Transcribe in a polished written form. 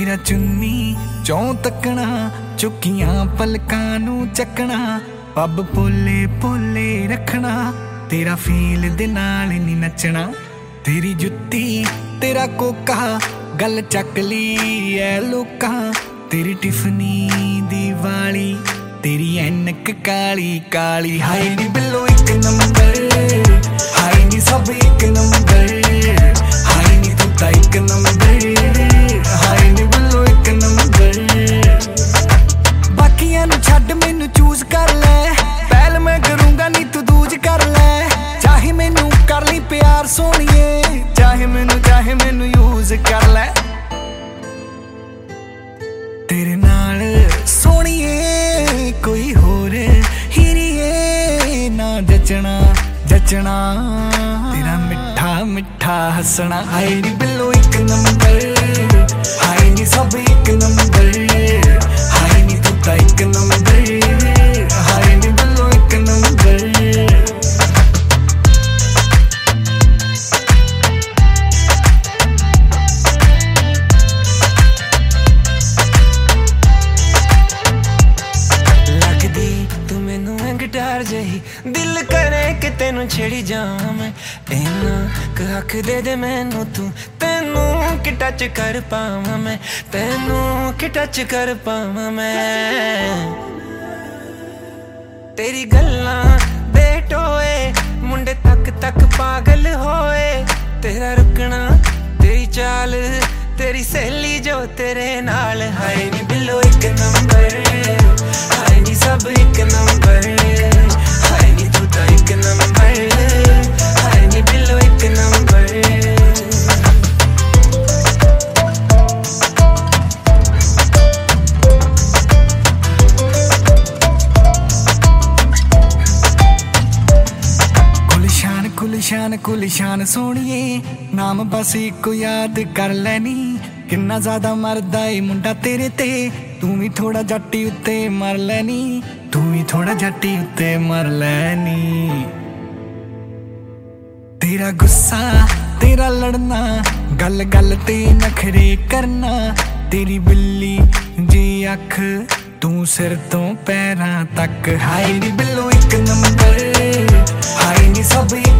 तेरा चुन्नी चौं तकना, चुकियां पलकां नू चकना, पब पोले पोले रखना, तेरा फील दे नाल नी नचना। तेरी जुत्ती तेरा कोका गल चकली ऐ लोका, तेरी टिफनी दी वाली तेरी ऐनक काली काली। हाय नी बिल्लो एक नंबर, हाय नी सब एक नंबर, हाय नी तू तां एक नंबर, हाय नी बिल्लो एक नंबर। बाकियां नू छड्ड मैनू चूज कर ले, पहल मैं करूंगा नी तू दूज कर ले। चाहे मैनू कर ली प्यार सोनिए, चाहे मैनू यूज कर ले। तेरे नाल सोनिए कोई होर ही नहीं ना जचना जचना, तेरा मिठा मिठा हसना। हाय नी बिल्लो एक नंबर, हाय नी सब एक नंबर, हाय नी तू तां एक नंबर, हाय नी बिल्लो एक नंबर। गिटार जही दिल करे कि तेनू छेड़ी जावां मैं, इन्ना हक दे दे मैनू तू, तेनू कि टच कर पावां मैं, तेनू कि टच कर पावां मैं। तेरी गल्लां दे टोए मुंडे तक तक पागल होए, तेरा रुकना तेरी चाल तेरी सहेली जो तेरे नाल। हाय नी बिल्लो एक नंबर, हाय नी सब एक नंबर, हाय नी तू तां एक नंबर, हाय नी बिल्लो एक नंबर। गुलशान गुलशान सोनिए नाम बस इको याद कर लैनी, किन्ना ज्यादा मरदा ए मुंडा तेरे ते, तू भी थोड़ा जट्टी उत्ते मर लैनी, तू भी थोड़ा जट्टी उत्ते मर लैनी। तेरा गुस्सा तेरा लड़ना, गल गल ते नखरे करना, तेरी बिल्ली जी अख तू सिर तो पैरां तक। हाय नी बिल्लो एक नंबर, हाय नी सब